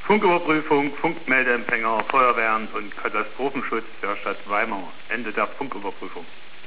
Funküberprüfung, Funkmeldeempfänger, Feuerwehren und Katastrophenschutz der Stadt Weimar. Ende der Funküberprüfung.